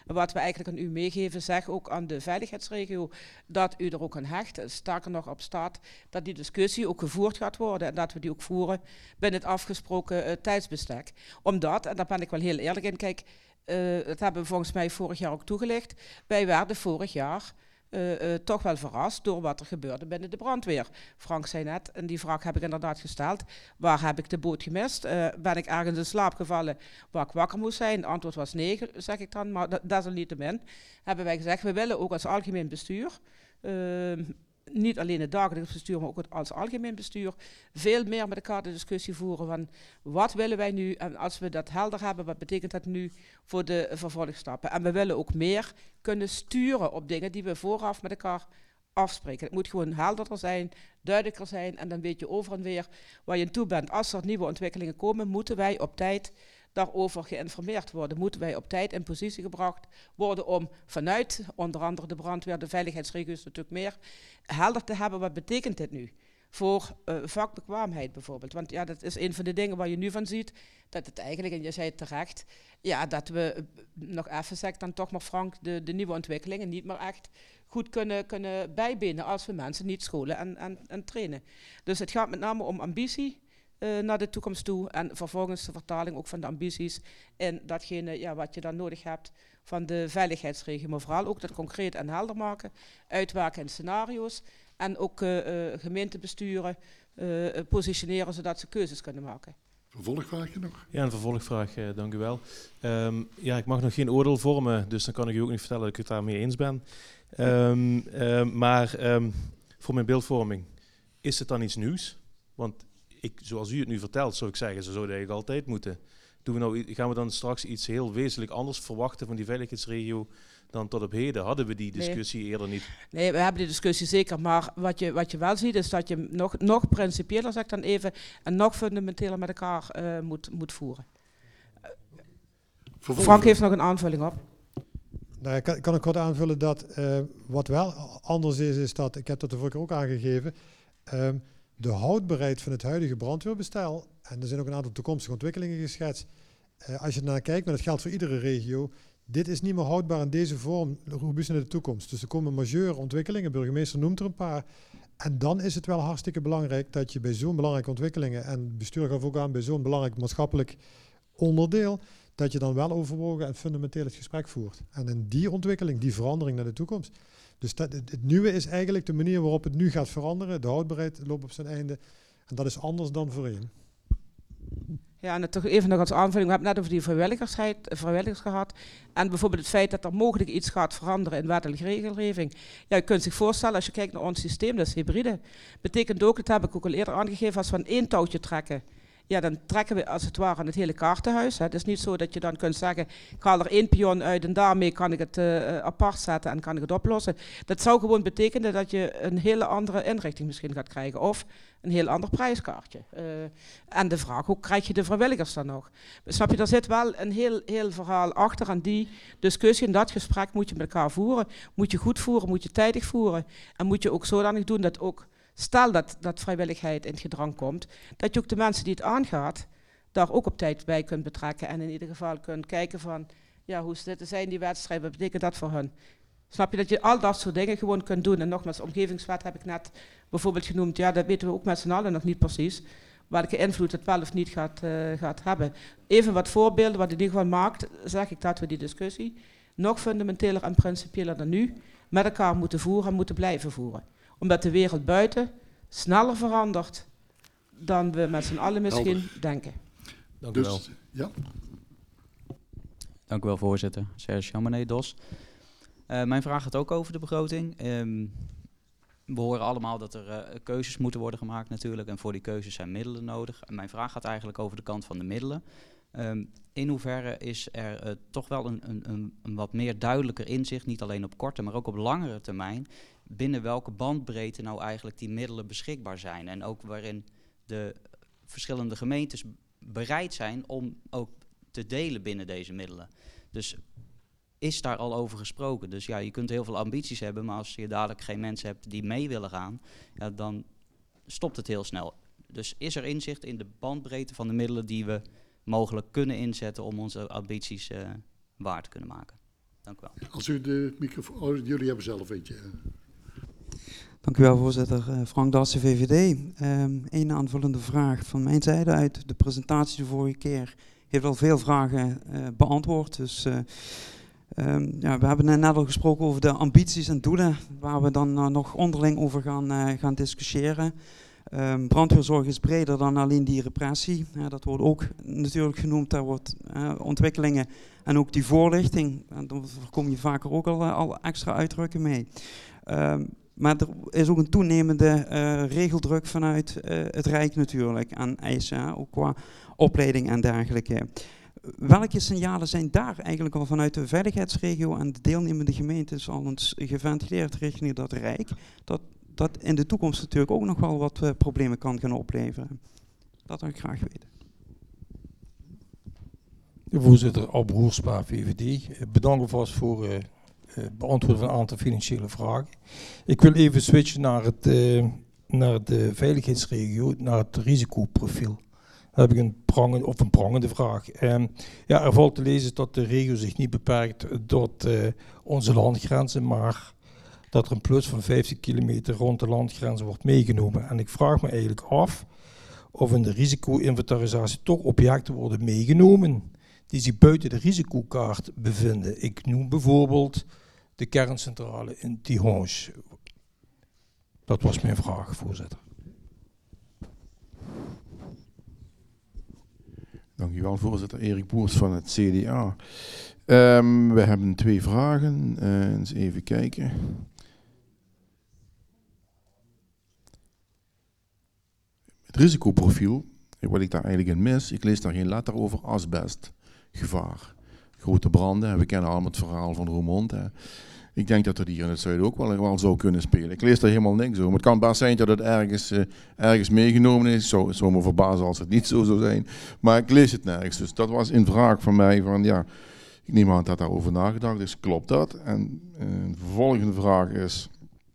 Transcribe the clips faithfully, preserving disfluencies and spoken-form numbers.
En wat we eigenlijk aan u meegeven, zeg ook aan de veiligheidsregio, dat u er ook aan hecht. Sterker nog op staat dat die discussie ook gevoerd gaat worden en dat we die ook voeren binnen het afgesproken uh, tijdsbestek. Omdat, en daar ben ik wel heel eerlijk in, kijk, uh, dat hebben we volgens mij vorig jaar ook toegelicht, wij werden vorig jaar Uh, uh, toch wel verrast door wat er gebeurde binnen de brandweer. Frank zei net, en die vraag heb ik inderdaad gesteld, waar heb ik de boot gemist? Uh, ben ik ergens in slaap gevallen waar ik wakker moest zijn? Het antwoord was nee, zeg ik dan, maar desalniettemin hebben wij gezegd, we willen ook als algemeen bestuur, uh, niet alleen het dagelijks bestuur, maar ook het als algemeen bestuur, veel meer met elkaar de discussie voeren van wat willen wij nu en als we dat helder hebben, wat betekent dat nu voor de vervolgstappen. En we willen ook meer kunnen sturen op dingen die we vooraf met elkaar afspreken. Het moet gewoon helderder zijn, duidelijker zijn en dan weet je over en weer waar je aan toe bent. Als er nieuwe ontwikkelingen komen, moeten wij op tijd daarover geïnformeerd worden. Moeten wij op tijd in positie gebracht worden om vanuit onder andere de brandweer, de veiligheidsregio's natuurlijk meer, helder te hebben wat betekent dit nu voor uh, vakbekwaamheid bijvoorbeeld. Want ja, dat is een van de dingen waar je nu van ziet, dat het eigenlijk, en je zei het terecht, ja, dat we, uh, nog even zeg dan toch maar Frank, de, de nieuwe ontwikkelingen niet meer echt goed kunnen, kunnen bijbenen als we mensen niet scholen en, en, en trainen. Dus het gaat met name om ambitie uh, naar de toekomst toe en vervolgens de vertaling ook van de ambities in datgene ja, wat je dan nodig hebt van de veiligheidsregio, maar vooral ook dat concreet en helder maken, uitwerken in scenario's en ook uh, uh, gemeentebesturen uh, positioneren zodat ze keuzes kunnen maken. Vervolgvraagje nog? Ja, een vervolgvraag, uh, dank u wel. Um, ja, ik mag nog geen oordeel vormen, dus dan kan ik u ook niet vertellen dat ik het daarmee eens ben. Um, um, maar um, voor mijn beeldvorming, is het dan iets nieuws? Want ik, zoals u het nu vertelt, zou ik zeggen, ze zouden eigenlijk altijd moeten. Doen we nou, gaan we dan straks iets heel wezenlijk anders verwachten van die veiligheidsregio dan tot op heden? Hadden we die discussie nee. eerder niet? Nee, we hebben die discussie zeker, maar wat je, wat je wel ziet is dat je nog, nog principiëler, zeg ik dan even, en nog fundamenteler met elkaar uh, moet, moet voeren. Uh, Frank heeft nog een aanvulling op. Nou, ik kan, kan ik kort aanvullen dat uh, wat wel anders is, is dat, ik heb dat de vorige keer ook aangegeven, uh, de houdbaarheid van het huidige brandweerbestel, en er zijn ook een aantal toekomstige ontwikkelingen geschetst, uh, als je naar kijkt, maar dat geldt voor iedere regio, dit is niet meer houdbaar in deze vorm, robuust naar de toekomst. Dus er komen majeure ontwikkelingen, de burgemeester noemt er een paar, en dan is het wel hartstikke belangrijk dat je bij zo'n belangrijke ontwikkelingen, en het bestuur gaf ook aan bij zo'n belangrijk maatschappelijk onderdeel, dat je dan wel overwogen en fundamenteel het gesprek voert. En in die ontwikkeling, die verandering naar de toekomst. Dus dat, het, het nieuwe is eigenlijk de manier waarop het nu gaat veranderen. De houdbaarheid loopt op zijn einde. En dat is anders dan voorheen. Ja, en toch even nog als aanvulling. We hebben net over die vrijwilligersheid, vrijwilligers gehad. En bijvoorbeeld het feit dat er mogelijk iets gaat veranderen in wettelijke regelgeving. Ja, je kunt zich voorstellen, als je kijkt naar ons systeem, dat is hybride. Betekent ook, dat heb ik ook al eerder aangegeven, als we aan één touwtje trekken, ja, dan trekken we als het ware aan het hele kaartenhuis. Hè. Het is niet zo dat je dan kunt zeggen, ik haal er één pion uit en daarmee kan ik het uh, apart zetten en kan ik het oplossen. Dat zou gewoon betekenen dat je een hele andere inrichting misschien gaat krijgen of een heel ander prijskaartje. Uh, en de vraag, hoe krijg je de vrijwilligers dan nog? Snap je, er zit wel een heel, heel verhaal achter en die discussie en dat gesprek moet je met elkaar voeren. Moet je goed voeren, moet je tijdig voeren en moet je ook zodanig doen dat ook, stel dat, dat vrijwilligheid in het gedrang komt, dat je ook de mensen die het aangaat, daar ook op tijd bij kunt betrekken en in ieder geval kunt kijken van, ja, hoe zitten zijn die wedstrijden, wat betekent dat voor hun? Snap je, dat je al dat soort dingen gewoon kunt doen. En nogmaals, omgevingswet heb ik net bijvoorbeeld genoemd, ja, dat weten we ook met z'n allen nog niet precies, welke invloed het wel of niet gaat, uh, gaat hebben. Even wat voorbeelden, wat in ieder geval maakt, zeg ik dat we die discussie nog fundamenteler en principieler dan nu met elkaar moeten voeren en moeten blijven voeren. Omdat de wereld buiten sneller verandert dan we met z'n allen misschien Helder. denken. Dank u wel. Dus, ja. Dank u wel, voorzitter. Serge Jamané, D O S. Uh, mijn vraag gaat ook over de begroting. Um, we horen allemaal dat er uh, keuzes moeten worden gemaakt natuurlijk. En voor die keuzes zijn middelen nodig. En mijn vraag gaat eigenlijk over de kant van de middelen. Um, in hoeverre is er uh, toch wel een, een, een, een wat meer duidelijker inzicht, niet alleen op korte, maar ook op langere termijn, binnen welke bandbreedte nou eigenlijk die middelen beschikbaar zijn. En ook waarin de verschillende gemeentes bereid zijn om ook te delen binnen deze middelen. Dus is daar al over gesproken. Dus ja, je kunt heel veel ambities hebben, maar als je dadelijk geen mensen hebt die mee willen gaan, ja, dan stopt het heel snel. Dus is er inzicht in de bandbreedte van de middelen die we mogelijk kunnen inzetten om onze ambities uh, waar te kunnen maken? Dank u wel. Als u de microfoon... Oh, jullie hebben zelf eentje. Dank u wel, voorzitter. Uh, Frank Dassen, V V D. Um, Eén aanvullende vraag van mijn zijde uit. De presentatie de vorige keer heeft al veel vragen uh, beantwoord. Dus uh, um, ja, we hebben net al gesproken over de ambities en doelen, waar we dan uh, nog onderling over gaan, uh, gaan discussiëren. Um, brandweerzorg is breder dan alleen die repressie. Uh, dat wordt ook natuurlijk genoemd. Daar wordt uh, ontwikkelingen en ook die voorlichting. En daar kom je vaker ook al, uh, al extra uitdrukken mee. Um, Maar er is ook een toenemende uh, regeldruk vanuit uh, het Rijk natuurlijk aan eisen, hè, ook qua opleiding en dergelijke. Welke signalen zijn daar eigenlijk al vanuit de veiligheidsregio en de deelnemende gemeentes al eens geventileerd richting dat Rijk, dat dat in de toekomst natuurlijk ook nog wel wat uh, problemen kan gaan opleveren? Dat zou ik graag weten. De voorzitter Ab Roerspa, V V D. Bedankt alvast voor het uh, uh, beantwoorden van een aantal financiële vragen. Ik wil even switchen naar, het, uh, naar de veiligheidsregio, naar het risicoprofiel. Daar heb ik een prangende, of een prangende vraag. Um, ja, er valt te lezen dat de regio zich niet beperkt tot uh, onze landgrenzen, maar dat er een plus van vijftig kilometer rond de landgrenzen wordt meegenomen. En ik vraag me eigenlijk af of in de risico-inventarisatie toch objecten worden meegenomen die zich buiten de risicokaart bevinden. Ik noem bijvoorbeeld de kerncentrale in Tihange. Dat was mijn vraag, voorzitter. Dankjewel, voorzitter. Erik Boers van het C D A. Um, we hebben twee vragen. Uh, eens even kijken. Het risicoprofiel, wat ik daar eigenlijk in mis, ik lees daar geen letter over asbestgevaar. Grote branden, we kennen allemaal het verhaal van Roermond. Hè. Ik denk dat dat hier in het zuiden ook wel, wel zou kunnen spelen. Ik lees daar helemaal niks over. Maar het kan best zijn dat het ergens, uh, ergens meegenomen is. Zou, zou me verbazen als het niet zo zou zijn. Maar ik lees het nergens. Dus dat was een vraag van mij van ja, ik neem aan dat daarover nagedacht is. Klopt dat? En uh, de volgende vraag is,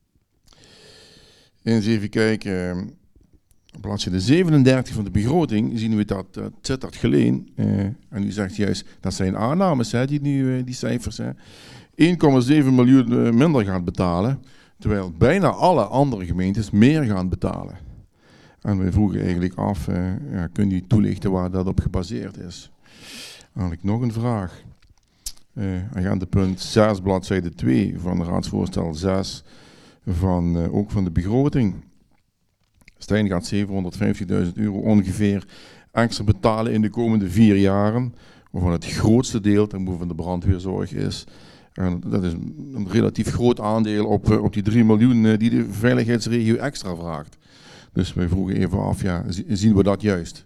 eens even kijken, op bladzijde zevenendertig van de begroting zien we dat, dat zit dat geleen. Uh, en u zegt juist, dat zijn aannames, hè, die, nu, uh, die cijfers. Hè. één komma zeven miljoen minder gaat betalen, terwijl bijna alle andere gemeentes meer gaan betalen. En we vroegen eigenlijk af, uh, ja, kunt u toelichten waar dat op gebaseerd is? Eigenlijk nog een vraag. Uh, agenda punt zes, bladzijde twee van raadsvoorstel zes, van, uh, ook van de begroting. Stijn gaat zevenhonderdvijftigduizend euro ongeveer extra betalen in de komende vier jaren, waarvan het grootste deel ten behoeve van de brandweerzorg is. En dat is een relatief groot aandeel op, op die drie miljoen die de veiligheidsregio extra vraagt. Dus wij vroegen even af, ja, zien we dat juist?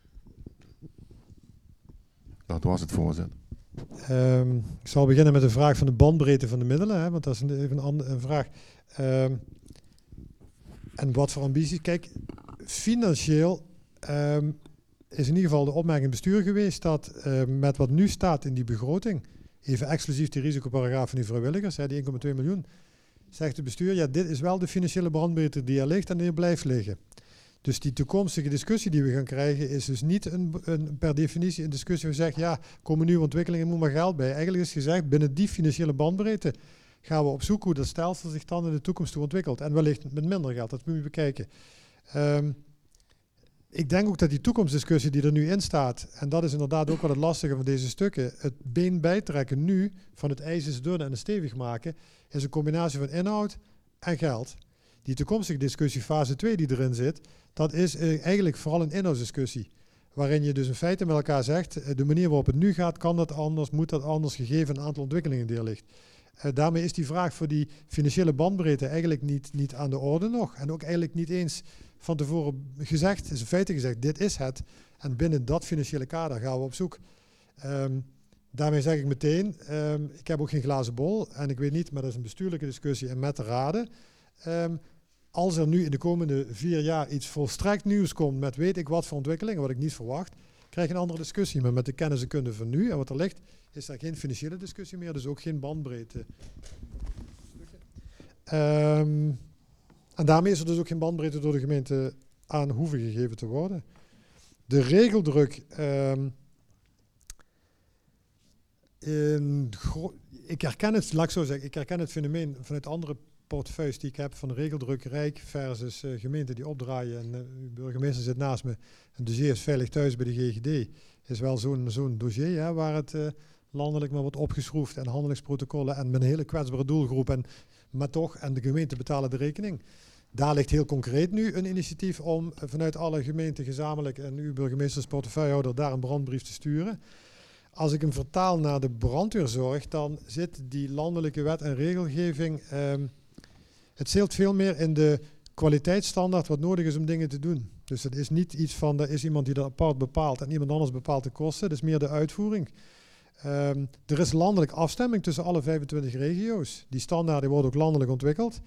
Dat was het, voorzitter. Um, ik zal beginnen met de vraag van de bandbreedte van de middelen, hè, want dat is een, even een, andere, een vraag. Um, en wat voor ambities? Kijk, financieel um, is in ieder geval de opmerking bestuur geweest dat uh, met wat nu staat in die begroting, even exclusief die risicoparagraaf van die vrijwilligers, hè, die één komma twee miljoen, zegt het bestuur, ja, dit is wel de financiële bandbreedte die er ligt en die er blijft liggen. Dus die toekomstige discussie die we gaan krijgen is dus niet een, een, per definitie een discussie waar we zeggen, ja, komen nieuwe ontwikkelingen, moet maar geld bij. Eigenlijk is gezegd, binnen die financiële bandbreedte gaan we op zoek hoe dat stelsel zich dan in de toekomst toe ontwikkelt. En wellicht met minder geld, dat moet je bekijken. Um, ik denk ook dat die toekomstdiscussie die er nu in staat, en dat is inderdaad ook wel het lastige van deze stukken, het been bijtrekken nu van het ijs is dun en het stevig maken, is een combinatie van inhoud en geld. Die toekomstige discussie, fase twee die erin zit, dat is uh, eigenlijk vooral een inhoudsdiscussie. Waarin je dus in feite met elkaar zegt, uh, de manier waarop het nu gaat, kan dat anders, moet dat anders, gegeven een aantal ontwikkelingen die er ligt. Uh, daarmee is die vraag voor die financiële bandbreedte eigenlijk niet, niet aan de orde nog. En ook eigenlijk niet eens van tevoren gezegd, is in feite gezegd, dit is het. En binnen dat financiële kader gaan we op zoek. Um, daarmee zeg ik meteen, um, ik heb ook geen glazen bol. En ik weet niet, maar dat is een bestuurlijke discussie en met de raden. Um, als er nu in de komende vier jaar iets volstrekt nieuws komt met weet ik wat voor ontwikkelingen, wat ik niet verwacht, krijg je een andere discussie. Maar met de kennis en kunde van nu en wat er ligt, is er geen financiële discussie meer, dus ook geen bandbreedte. Um, en daarmee is er dus ook geen bandbreedte door de gemeente aan hoeven gegeven te worden. De regeldruk, um, in ik herken het, laat ik zo zeggen, ik herken het fenomeen vanuit andere portefeuilles die ik heb van regeldruk Rijk versus uh, gemeenten die opdraaien. En uh, uw burgemeester zit naast me. Een dossier is veilig thuis bij de G G D. Is wel zo'n zo'n dossier hè, waar het uh, landelijk maar wordt opgeschroefd en handelingsprotocollen en met een hele kwetsbare doelgroep. En, maar toch, en de gemeenten betalen de rekening. Daar ligt heel concreet nu een initiatief om uh, vanuit alle gemeenten gezamenlijk en uw burgemeester als portefeuillehouder daar een brandbrief te sturen. Als ik hem vertaal naar de brandweerzorg, dan zit die landelijke wet en regelgeving, um, het zeelt veel meer in de kwaliteitsstandaard wat nodig is om dingen te doen. Dus het is niet iets van, er is iemand die dat apart bepaalt en iemand anders bepaalt de kosten. Het is meer de uitvoering. Um, er is landelijk afstemming tussen alle vijfentwintig regio's. Die standaarden worden ook landelijk ontwikkeld.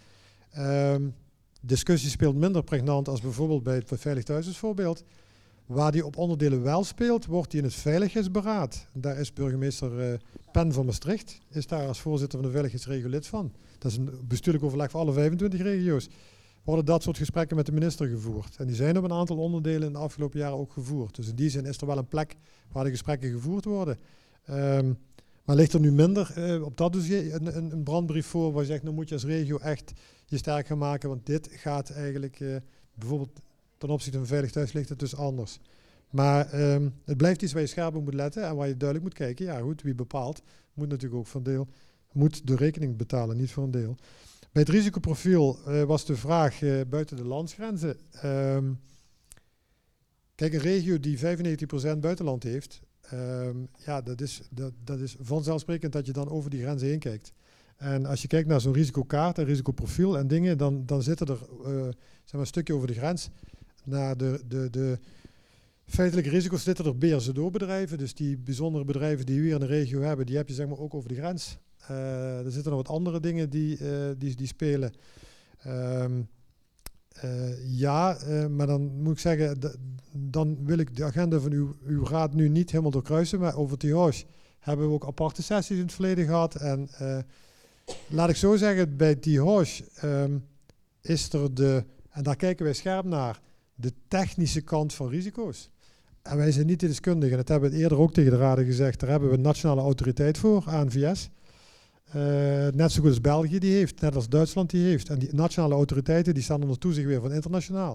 Um, discussie speelt minder pregnant als bijvoorbeeld bij het Veilig Thuis als voorbeeld. Waar die op onderdelen wel speelt, wordt die in het Veiligheidsberaad. Daar is burgemeester uh, Pen van Maastricht, is daar als voorzitter van de Veiligheidsregio lid van. Dat is een bestuurlijk overleg voor alle vijfentwintig regio's. Worden dat soort gesprekken met de minister gevoerd. En die zijn op een aantal onderdelen in de afgelopen jaren ook gevoerd. Dus in die zin is er wel een plek waar de gesprekken gevoerd worden. Um, maar ligt er nu minder uh, op dat dossier een, een, een brandbrief voor waar je zegt, nou moet je als regio echt je sterk gaan maken. Want dit gaat eigenlijk uh, bijvoorbeeld ten opzichte van Veilig Thuis ligt het dus anders. Maar um, het blijft iets waar je scherp op moet letten en waar je duidelijk moet kijken. Ja goed, wie bepaalt moet natuurlijk ook voor een deel, moet de rekening betalen, niet voor een deel. Bij het risicoprofiel uh, was de vraag uh, buiten de landsgrenzen. Um, kijk, een regio die vijfennegentig procent buitenland heeft, um, ja, dat is, dat, dat is vanzelfsprekend dat je dan over die grenzen heen kijkt. En als je kijkt naar zo'n risicokaart en risicoprofiel en dingen, dan, dan zitten er uh, zeg maar een stukje over de grens naar de, de, de feitelijke risico's zitten er B R Z O-bedrijven. Dus die bijzondere bedrijven die we hier in de regio hebben, die heb je zeg maar ook over de grens. Uh, er zitten nog wat andere dingen die, uh, die, die spelen. Um, uh, ja, uh, maar dan moet ik zeggen, d- dan wil ik de agenda van uw, uw raad nu niet helemaal doorkruisen. Maar over T H hebben we ook aparte sessies in het verleden gehad. En uh, laat ik zo zeggen, bij T H um, is er de, en daar kijken wij scherp naar, de technische kant van risico's. En wij zijn niet de deskundigen. En dat hebben we eerder ook tegen de raden gezegd. Daar hebben we een nationale autoriteit voor, A N V S. Uh, net zo goed als België die heeft, net als Duitsland die heeft. En die nationale autoriteiten die staan onder toezicht weer van internationaal.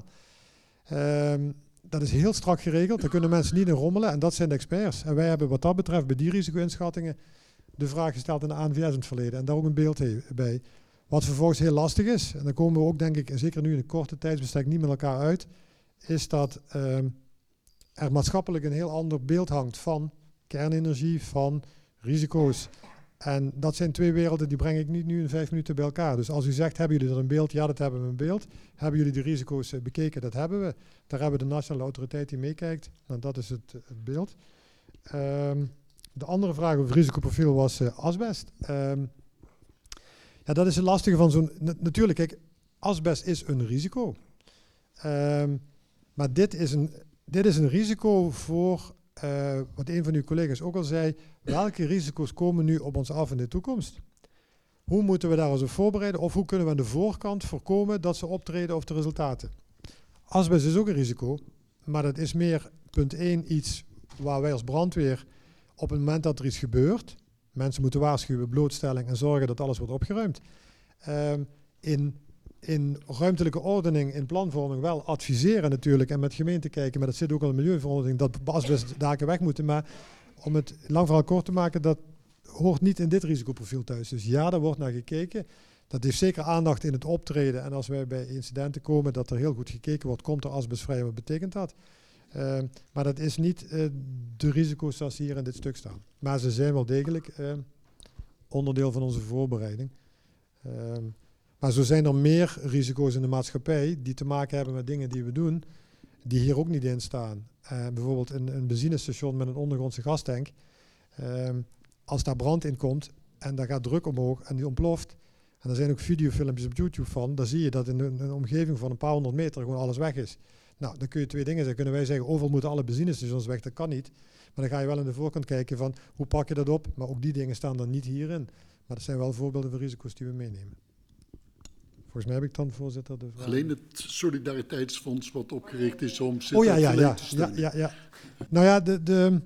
Um, dat is heel strak geregeld, daar kunnen mensen niet in rommelen en dat zijn de experts. En wij hebben wat dat betreft bij die risico-inschattingen de vraag gesteld in de A N V S in het verleden en daar ook een beeld bij. Wat vervolgens heel lastig is, en dan komen we ook denk ik, zeker nu in een korte tijdsbestek niet met elkaar uit, is dat um, er maatschappelijk een heel ander beeld hangt van kernenergie, van risico's. En dat zijn twee werelden die breng ik niet nu in vijf minuten bij elkaar. Dus als u zegt, hebben jullie dat een beeld? Ja, dat hebben we een beeld. Hebben jullie de risico's uh, bekeken? Dat hebben we. Daar hebben we de nationale autoriteit die meekijkt. Nou, dat is het, het beeld. Um, de andere vraag over risicoprofiel was uh, asbest. Um, ja, dat is het lastige van zo'n... Na- natuurlijk, kijk, asbest is een risico. Um, maar dit is een, dit is een risico voor... Uh, wat een van uw collega's ook al zei, welke risico's komen nu op ons af in de toekomst? Hoe moeten we daar ons op voorbereiden of hoe kunnen we aan de voorkant voorkomen dat ze optreden of de resultaten? Asbest is ook een risico, maar dat is meer punt één iets waar wij als brandweer op het moment dat er iets gebeurt, mensen moeten waarschuwen, blootstelling en zorgen dat alles wordt opgeruimd. Um, in in ruimtelijke ordening, in planvorming wel adviseren natuurlijk en met gemeenten kijken, maar dat zit ook al in de milieuverordening, dat asbestdaken weg moeten. Maar om het lang verhaal kort te maken, dat hoort niet in dit risicoprofiel thuis. Dus ja, daar wordt naar gekeken. Dat heeft zeker aandacht in het optreden. En als wij bij incidenten komen, dat er heel goed gekeken wordt, komt er asbestvrij, wat betekent dat? Uh, maar dat is niet uh, de risico's zoals hier in dit stuk staan. Maar ze zijn wel degelijk uh, onderdeel van onze voorbereiding. Uh, Maar zo zijn er meer risico's in de maatschappij die te maken hebben met dingen die we doen, die hier ook niet in staan. Uh, bijvoorbeeld een, een benzinestation met een ondergrondse gastank. Uh, als daar brand in komt en daar gaat druk omhoog en die ontploft. En er zijn ook videofilmpjes op YouTube van. Dan zie je dat in een, een omgeving van een paar honderd meter gewoon alles weg is. Nou, dan kun je twee dingen zeggen. Kunnen wij zeggen, overal moeten alle benzinestations weg. Dat kan niet. Maar dan ga je wel aan de voorkant kijken van, hoe pak je dat op? Maar ook die dingen staan dan niet hierin. Maar dat zijn wel voorbeelden van risico's die we meenemen. Volgens mij heb ik dan, voorzitter, de vraag. Alleen het Solidariteitsfonds wat opgericht is om oh ja, ja, ja, te steunen. ja, ja, ja. Nou ja, de, de,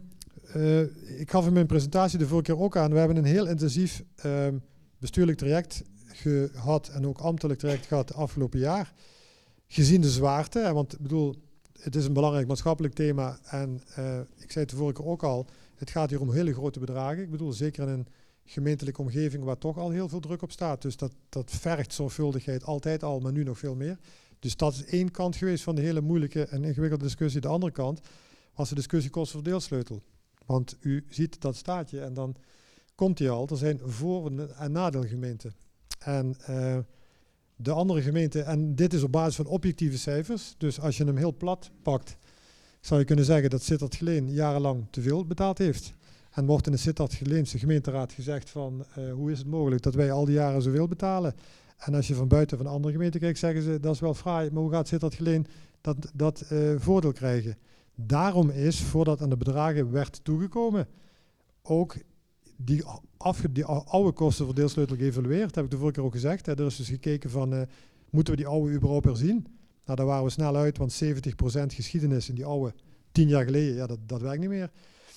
uh, ik gaf in mijn presentatie de vorige keer ook aan, we hebben een heel intensief uh, bestuurlijk traject gehad en ook ambtelijk traject gehad de afgelopen jaar. Gezien de zwaarte, hè, want ik bedoel, het is een belangrijk maatschappelijk thema en uh, ik zei het de vorige keer ook al, het gaat hier om hele grote bedragen. Ik bedoel, zeker in een gemeentelijke omgeving waar toch al heel veel druk op staat. Dus dat, dat vergt zorgvuldigheid altijd al, maar nu nog veel meer. Dus dat is één kant geweest van de hele moeilijke en ingewikkelde discussie. De andere kant was de discussie kostenverdeelsleutel. Want u ziet dat staatje en dan komt hij al. Er zijn voor- en nadeelgemeenten. En uh, de andere gemeenten, en dit is op basis van objectieve cijfers. Dus als je hem heel plat pakt, zou je kunnen zeggen dat Sittard-Geleen jarenlang te veel betaald heeft. En wordt in de Sittard-Geleense gemeenteraad gezegd van uh, hoe is het mogelijk dat wij al die jaren zoveel betalen. En als je van buiten van andere gemeenten kijkt, zeggen ze dat is wel fraai, maar hoe gaat Sittard-Geleen dat, dat uh, voordeel krijgen? Daarom is, voordat aan de bedragen werd toegekomen, ook die, afge, die oude kostenverdeelsleutel geëvalueerd. Dat heb ik de vorige keer ook gezegd. Hè. Er is dus gekeken van, uh, moeten we die oude überhaupt herzien? Nou, daar waren we snel uit, want zeventig procent geschiedenis in die oude, tien jaar geleden, ja, dat, dat werkt niet meer.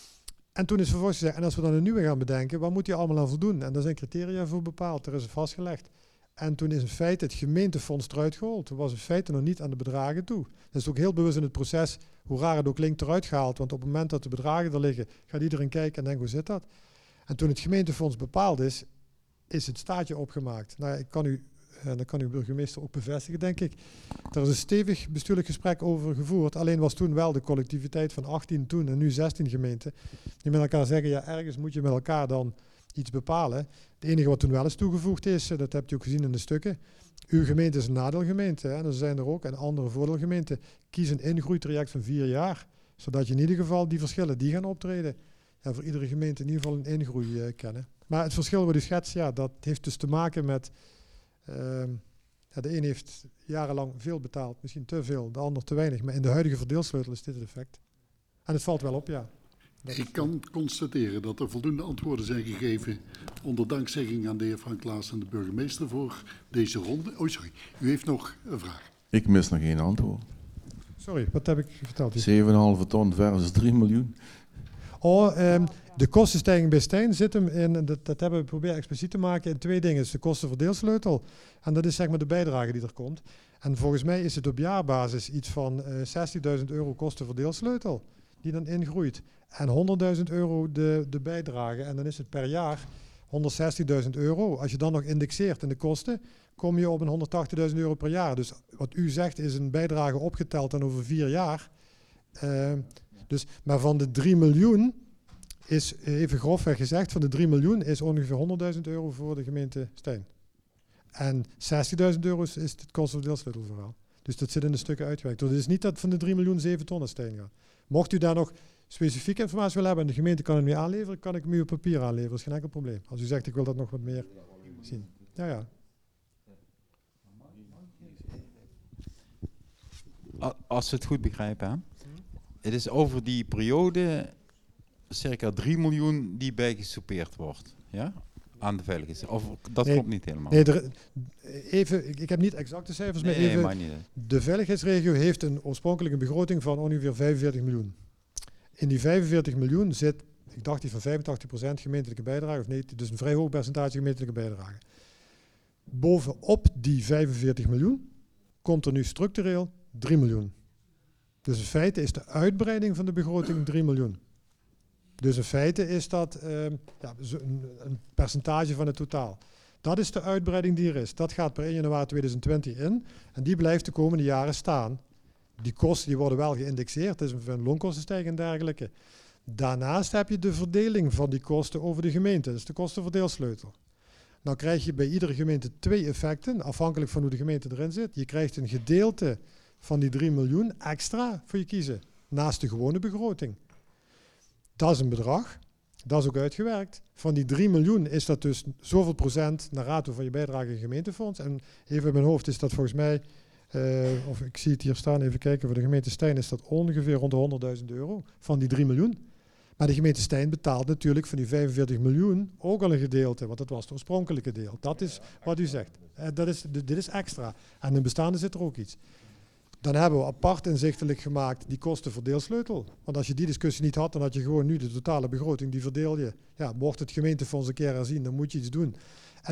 En toen is vervolgens gezegd, en als we dan een nieuwe gaan bedenken, wat moet die allemaal aan voldoen? En daar zijn criteria voor bepaald, er is het vastgelegd. En toen is in feite het gemeentefonds eruit gehaald. Toen was in feite nog niet aan de bedragen toe. Dat is ook heel bewust in het proces, hoe raar het ook klinkt, eruit gehaald. Want op het moment dat de bedragen er liggen, gaat iedereen kijken en denken, hoe zit dat? En toen het gemeentefonds bepaald is, is het staatje opgemaakt. Nou ja, ik kan u, en dat kan uw burgemeester ook bevestigen, denk ik. Er is een stevig bestuurlijk gesprek over gevoerd. Alleen was toen wel de collectiviteit van achttien toen en nu zestien gemeenten. Die met elkaar zeggen, ja, ergens moet je met elkaar dan iets bepalen. Het enige wat toen wel eens toegevoegd is, dat hebt u ook gezien in de stukken. Uw gemeente is een nadeelgemeente. Hè, en er zijn er ook, en andere voordeelgemeenten. Kies een ingroeitraject van vier jaar. Zodat je in ieder geval die verschillen die gaan optreden. Ja, voor iedere gemeente in ieder geval een ingroei uh, kennen. Maar het verschil wat u schetst, ja, dat heeft dus te maken met... Uh, ja, de een heeft jarenlang veel betaald, misschien te veel, de ander te weinig. Maar in de huidige verdeelsleutel is dit het effect. En het valt wel op, ja. Dat ik kan constateren dat er voldoende antwoorden zijn gegeven onder dankzegging aan de heer Frank Laas en de burgemeester voor deze ronde. Oh, sorry. U heeft nog een vraag. Ik mis nog één antwoord. Sorry, wat heb ik verteld? zeven komma vijf ton versus drie miljoen. Oh, um, de kostenstijging bij Stijn zit hem in, dat, dat hebben we proberen expliciet te maken, in twee dingen. Het is de kostenverdeelsleutel en dat is zeg maar de bijdrage die er komt. En volgens mij is het op jaarbasis iets van uh, zestigduizend euro kostenverdeelsleutel die dan ingroeit. En honderdduizend euro de, de bijdrage en dan is het per jaar honderdzestigduizend euro. Als je dan nog indexeert in de kosten, kom je op een honderdtachtigduizend euro per jaar. Dus wat u zegt is een bijdrage opgeteld dan over vier jaar. Uh, dus, maar van de drie miljoen is, even grofweg gezegd, van de drie miljoen is ongeveer honderdduizend euro voor de gemeente Stijn. En zestigduizend euro is het kostenverdeelsleutelverhaal. Dus dat zit in de stukken uitgewerkt. Dus het is niet dat van de drie miljoen zeven ton naar Stijn gaat. Mocht u daar nog specifieke informatie willen hebben en de gemeente kan het mee aanleveren, kan ik hem u op papier aanleveren. Dat is geen enkel probleem. Als u zegt ik wil dat nog wat meer zien. Ja, ja. Als we het goed begrijpen, hè? Het is over die periode circa drie miljoen die bijgesoupeerd wordt, ja? Aan de veiligheid. Of dat nee, klopt niet helemaal. Nee, er, even, ik, ik heb niet exacte cijfers, nee, maar even. Nee, niet, de veiligheidsregio heeft een oorspronkelijke begroting van ongeveer vijfenveertig miljoen. In die vijfenveertig miljoen zit, ik dacht die van vijfentachtig procent gemeentelijke bijdrage, of nee, dus een vrij hoog percentage gemeentelijke bijdrage. Bovenop die vijfenveertig miljoen komt er nu structureel drie miljoen. Dus in feite is de uitbreiding van de begroting drie miljoen. Dus in feite is dat uh, ja, een, een percentage van het totaal. Dat is de uitbreiding die er is. Dat gaat per één januari tweeduizend twintig in. En die blijft de komende jaren staan. Die kosten die worden wel geïndexeerd. Dat is een loonkostenstijging en dergelijke. Daarnaast heb je de verdeling van die kosten over de gemeente. Dat is de kostenverdeelsleutel. Nou krijg je bij iedere gemeente twee effecten. Afhankelijk van hoe de gemeente erin zit. Je krijgt een gedeelte van die drie miljoen extra voor je kiezen. Naast de gewone begroting. Dat is een bedrag. Dat is ook uitgewerkt. Van die drie miljoen is dat dus zoveel procent naar rato van je bijdrage in gemeentefonds. En even in mijn hoofd is dat volgens mij, uh, of ik zie het hier staan, even kijken, voor de gemeente Stijn is dat ongeveer rond de honderdduizend euro van die drie miljoen. Maar de gemeente Stijn betaalt natuurlijk van die vijfenveertig miljoen ook al een gedeelte, want dat was het oorspronkelijke deel. Dat is wat u zegt. Uh, dat is, dit is extra. En in bestaande zit er ook iets. Dan hebben we apart inzichtelijk gemaakt die kostenverdeelsleutel. Want als je die discussie niet had, dan had je gewoon nu de totale begroting, die verdeel je. Ja, mocht het gemeentefonds een keer herzien, dan moet je iets doen.